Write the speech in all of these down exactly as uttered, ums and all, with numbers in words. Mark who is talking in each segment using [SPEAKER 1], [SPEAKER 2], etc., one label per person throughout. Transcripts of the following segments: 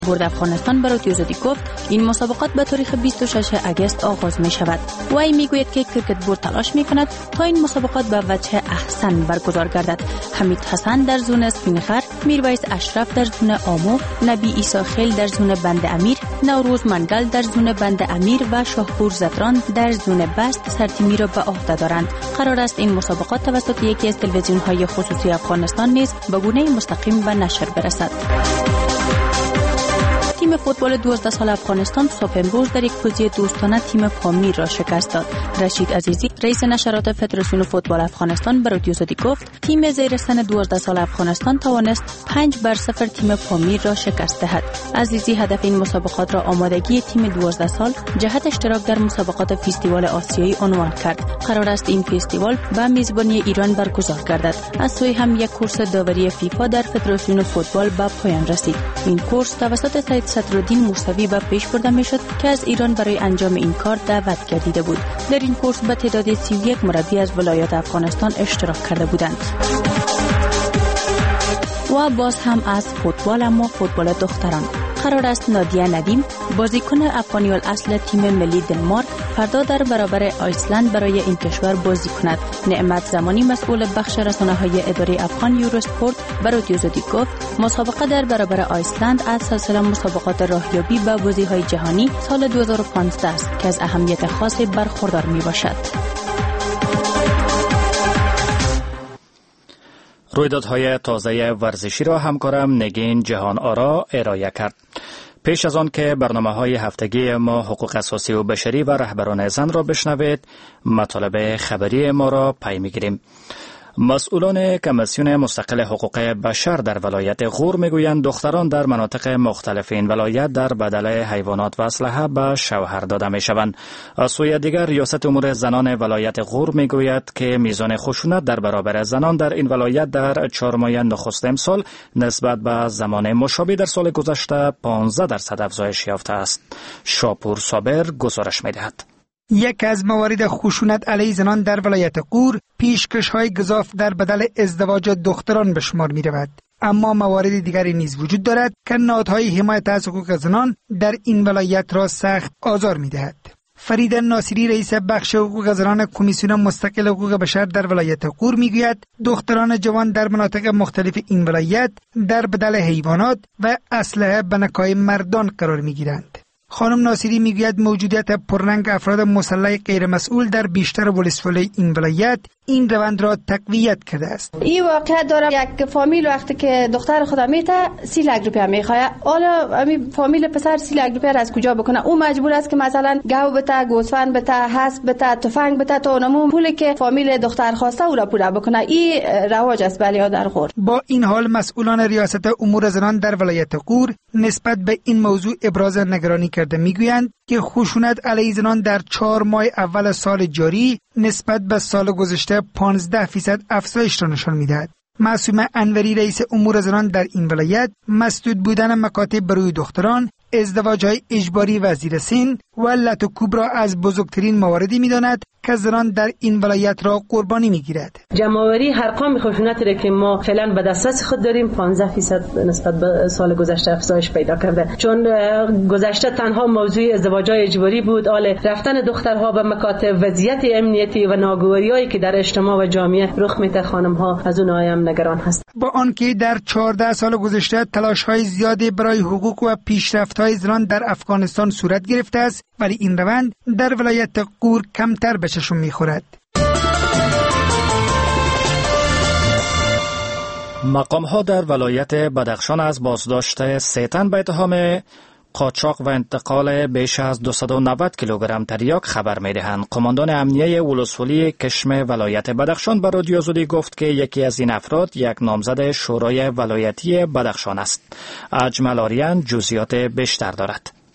[SPEAKER 1] بورد افغانستان برای آزادی گفت این مسابقات به تاریخ بیست و ششم اگست آغاز می شود. وی می گوید که کرکت بورد تلاش می کند تا این مسابقات به وجه احسن برگزار گردد. حمید حسن در زون اسفینخر، میرویس اشرف در زون آمو، نبی عیسی خیل در زون بند امیر، نوروز منگل در زون بند امیر و شاهپور زدران در زون بست سرتیمی را به عهده دارند. قرار است این مسابقات توسط یکی از تلویزیون‌های خصوصی افغانستان نیز به گونه مستقیم به نشر برسد. تیم فوتبال دوازده سال افغانستان صبح امروز در یک بازی دوستانه تیم پامیر را شکست داد. رشید عزیزی رئیس نشرات فدراسیون فوتبال افغانستان به رادیو آزادی گفت تیم زیر سن دوازده سال افغانستان توانست پنج بر صفر تیم پامیر را شکست دهد. عزیزی هدف این مسابقات را آمادگی تیم دوازده سال جهت اشتراک در مسابقات فستیوال آسیایی عنوان کرد. قرار است این فستیوال به میزبانی ایران برگزار گردد. از سوی هم یک کورس داوری فیفا در فدراسیون فوتبال به پایان رسید. این کورس توسط سید صدرالدین موسوی به پیش برده میشد که از ایران برای انجام این کار دعوت گردیده بود. در این کورس به تعداد سی و یک مربی از ولایات افغانستان اشتراک کرده بودند. و باز هم از فوتبال، اما فوتبال دختران. قرار است نادیه ندیم بازیکن افغانی الاصل تیم ملی دنمارک فردا در برابر آیسلند برای این کشور بازی کند. نعمت زمانی مسئول بخش رسانه‌های اداری افغان یوروسپورت برای رادیو آزادی گفت مسابقه در برابر آیسلند از سلسله مسابقات راهیابی به بازی‌های جهانی سال دو هزار و پانزده است که از اهمیت خاصی برخوردار میباشد.
[SPEAKER 2] رویدادهای تازه ورزشی را همکارم نگین جهان آرا ارائه کرد. پیش از آن که برنامه‌های هفتگی ما حقوق اساسی و بشری و رهبران زن را بشنوید، مطالب خبری ما را پی می‌گیریم. مسئولان کمیسیون مستقل حقوق بشر در ولایت غور میگویند دختران در مناطق مختلف این ولایت در بدل حیوانات و اسلحه به شوهر داده میشوند. از سوی دیگر ریاست امور زنان ولایت غور میگوید که میزان خشونت در برابر زنان در این ولایت در چهار ماه نخست امسال نسبت به زمان مشابه در سال گذشته پانزده درصد افزایش یافته است. شاپور صابر گزارش میدهد.
[SPEAKER 3] یک از موارد خشونت علیه زنان در ولایت غور پیشکش‌های گزاف در بدل ازدواج دختران به شمار می‌رود. اما موارد دیگری نیز وجود دارد که نهادهای حمایت از حقوق زنان در این ولایت را سخت آزار می‌دهد. فرید ناصری رئیس بخش حقوق زنان کمیسیون مستقل حقوق بشر در ولایت غور میگوید دختران جوان در مناطق مختلف این ولایت در بدل حیوانات و اسلحه به نکای مردان قرار می‌گیرند. خانم ناصری میگوید موجودیت پررنگ افراد مسلح غیر مسئول در بیشتر ولسوالی این ولایت این روند را تقویت کرده است.
[SPEAKER 4] این واقعیت داره یک فامیل وقتی که دختر خدا میته سی لک روپیه میخواد، حالا همین فامیل پسر سی لک روپیه از کجا بکنه؟ او مجبور است که مثلا گاو بته، گوسفند بته، حسب بته، تفنگ بته تا اونمون پولی که فامیل دختر خواسته او را پوره بکنه. این رواج است بله در غور.
[SPEAKER 3] با این حال مسئولان ریاست امور زنان در ولایت غور نسبت به این موضوع ابراز نگرانی کرده میگویند که خشونت علیه زنان در چهار ماه اول سال جاری نسبت به سال گذشته پانزده درصد افزایش را نشان می‌دهد. معصومه انوری رئیس امور زنان در این ولایت مسدود بودن مکاتب برای دختران، ازدواج‌های اجباری و زیر سن و لط و کوب را از بزرگترین مواردی می‌داند که زنان در این ولایت را قربانی می‌گیرد.
[SPEAKER 5] جمع‌آوری ارقام خشونتی را که ما فعلا به دسترس خود داریم پانزده درصد نسبت به سال گذشته افزایش پیدا کرده، چون گذشته تنها موضوع ازدواج‌های اجباری بود. حال رفتن دخترها به مکاتب، وضعیت امنیتی و ناگواری‌هایی که در اجتماع و جامعه رخ میده خانم‌ها از اونها هم نگران هست.
[SPEAKER 3] با آنکه در چهارده سال گذشته تلاش‌های زیادی برای حقوق و پیشرفت‌های زنان در افغانستان صورت گرفته است، ولی این روند در ولایت غور کمتر به چشم می‌خورد.
[SPEAKER 2] مقام‌ها در ولایت بدخشان از بازداشت سه تن به اتهام قاچاق و انتقال بیش از دویست و نود کیلوگرم تریاک خبر می‌دهند. قماندان امنیه ولسوالی کشم ولایت بدخشان به رادیو آزادی گفت که یکی از این افراد یک نامزد شورای ولایتی بدخشان است. اجمل آریان جزئیات بیشتر دارد.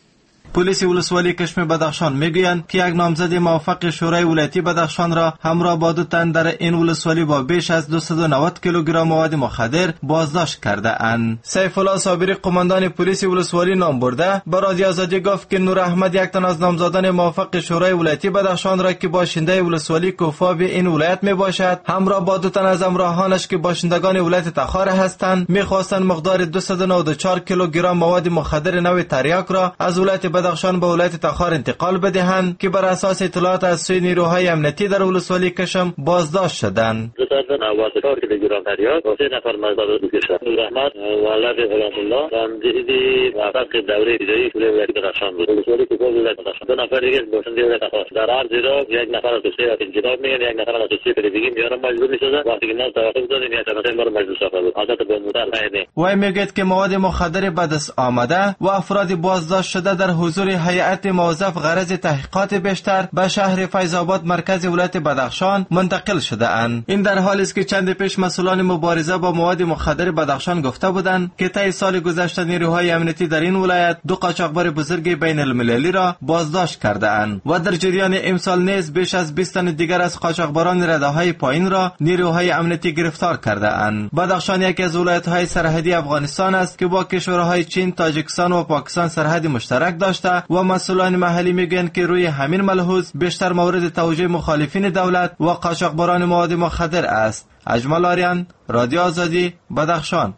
[SPEAKER 6] پلیس ولسوالی کشم بدخشان میگویند که یک نامزد موافق شورای ولایتی بدخشان را همراه با دو تن در این ولسوالی با بیش از دویست و نود کیلوگرم مواد مخدر بازداشت کرده اند. سیف الله صابری قماندان پلیس ولسوالی نام برده به رادیو آزادی گفت که نور احمد یک تن از نامزدان موافق شورای ولایتی بدخشان را که باشنده ولسوالی کوفاب این ولایت می باشد همراه با دو تن از همراهانش که باشندگان ولایت تخار هستند میخواستند مقدار دویست و نود و چهار کیلوگرم مواد مخدر نوع تریاک را از ولایت بدخشان به ولایت تخار انتقال بدهند که بر اساس اطلاعات از سوی نیروهای امنیتی در ولسوالی کشم بازداشت شدند.
[SPEAKER 7] دویست و نود و چهار کیلوگرم تریاک و سه نفر مزدور دوکشان نور احمد ولد غلام الله رانندگی موافق دوره ابتدایی شورای ولایتی بدخشان بود. ولسوالی کوفاب ولایت بدخشان. دو نفر دیگه باشنده ولایت تخار. در عرض را یک نفر از دوسیه انجام میگن، یک نفر از دوسیه پیگیری میارن مجبور میشدن. وقتی که ما توقف دادیم یک نفر ما رو مجبور ساخته بود. حالت با موتر نه.
[SPEAKER 6] وای میگه که مواد مخدر به دست آمده و افراد بازداشت شده در حضور هیئت موظف غرض تحقیقات بیشتر به شهر فیض آباد مرکز ولایت بدخشان منتقل شده اند. این در حالی است که چند پیش مسئولان مبارزه با مواد مخدر بدخشان گفته بودند که طی سال گذشته نیروهای امنیتی در این ولایت دو قاچاقبر بزرگ بین المللی را بازداشت کرده اند و در جریان امسال نیز بیش از بیست تن دیگر از قاچاقبران رده‌های پایین را نیروهای امنیتی گرفتار کرده اند. بدخشان یکی از ولایت‌های سرحدی افغانستان است که با کشورهای چین، تاجیکستان و پاکستان سرحد مشترک داشته و مسئولان محلی میگویند که روی همین ملحوظ بیشتر مورد توجه مخالفین دولت و قاچاقبران مواد مخدر است. اجمل آریان، رادیو آزادی، بدخشان.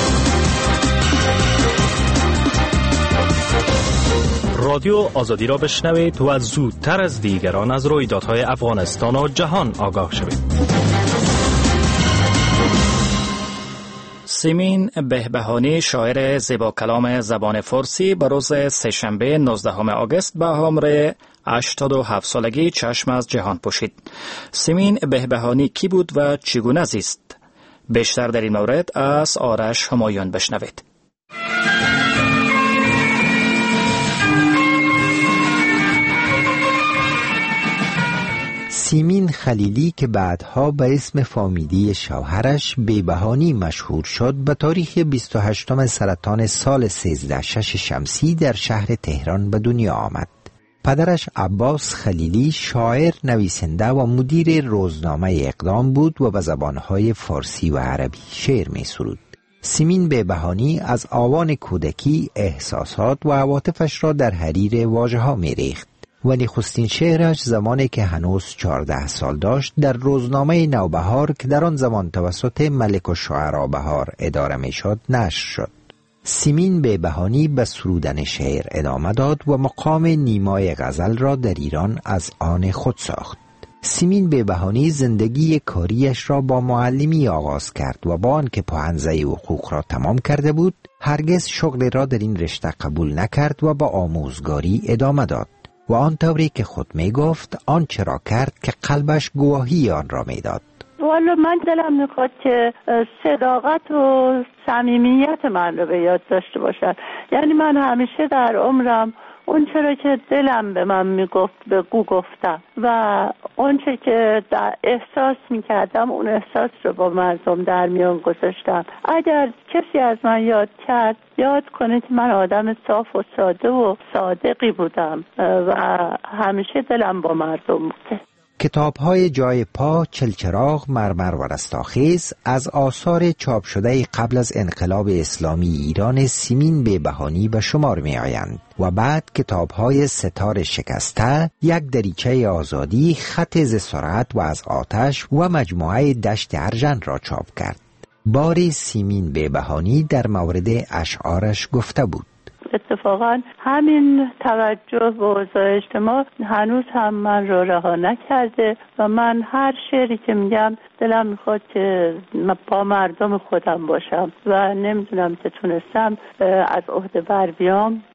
[SPEAKER 2] رادیو آزادی را بشنوید و زودتر از دیگران از رویدادهای افغانستان و جهان آگاه شوید. سیمین بهبهانی شاعر زیبا کلام زبان فارسی به روز سه‌شنبه نوزدهم آگوست به عمر هشتاد و هفت سالگی چشم از جهان پوشید. سیمین بهبهانی کی بود و چگونه زیست؟ بیشتر در این مورد از آرش همایون بشنوید.
[SPEAKER 8] سیمین خلیلی که بعدها به اسم فامیلی شوهرش بهبهانی مشهور شد به تاریخ بیست و هشتم سرطان سال سیزده شصت و شش شمسی در شهر تهران به دنیا آمد. پدرش عباس خلیلی شاعر، نویسنده و مدیر روزنامه اقدام بود و به زبانهای فارسی و عربی شعر می سرود. سیمین بهبهانی از آوان کودکی احساسات و عواطفش را در حریر واژه‌ها می ریخت و نخستین شعرش زمانی که هنوز چهارده سال داشت در روزنامه نوبهار که در آن زمان توسط ملک الشعراء بهار اداره می شد نشر شد. سیمین بهبهانی به سرودن شعر ادامه داد و مقام نیمای غزل را در ایران از آن خود ساخت. سیمین بهبهانی زندگی کاریش را با معلمی آغاز کرد و با آنکه پوهنزه حقوق را تمام کرده بود هرگز شغل را در این رشته قبول نکرد و با آموزگاری ادامه داد و آن طوری که خود می گفت آنچه را کرد که قلبش گواهی آن را می داد.
[SPEAKER 9] والا من دلم میخواد که صداقت و صمیمیت من رو به یاد داشته باشن. یعنی من همیشه در عمرم اون چرا که دلم به من میگفت به گو گفتم و اون چه که در احساس میکردم اون احساس رو با مردم در میان گذاشتم. اگر کسی از من یاد کرد یاد کنه که من آدم صاف و ساده و صادقی بودم و همیشه دلم با مردم بوده.
[SPEAKER 8] کتاب‌های جای پا، چلچراغ، مرمر و رستاخیز از آثار چاپ شده قبل از انقلاب اسلامی ایران سیمین بهبهانی به شمار می آیند و بعد کتاب‌های ستار شکسته، یک دریچه آزادی، خط ز سرعت و از آتش و مجموعه دشت ارژن را چاپ کرد. باری سیمین بهبهانی در مورد اشعارش گفته بود:
[SPEAKER 9] اتفاقا همین توجه به اوضاع اجتماع هنوز هم من رو رها نکرده و من هر شعری که میگم دلم میخواد که با مردم خودم باشم و نمیدونم که تونستم از عهده بر بیام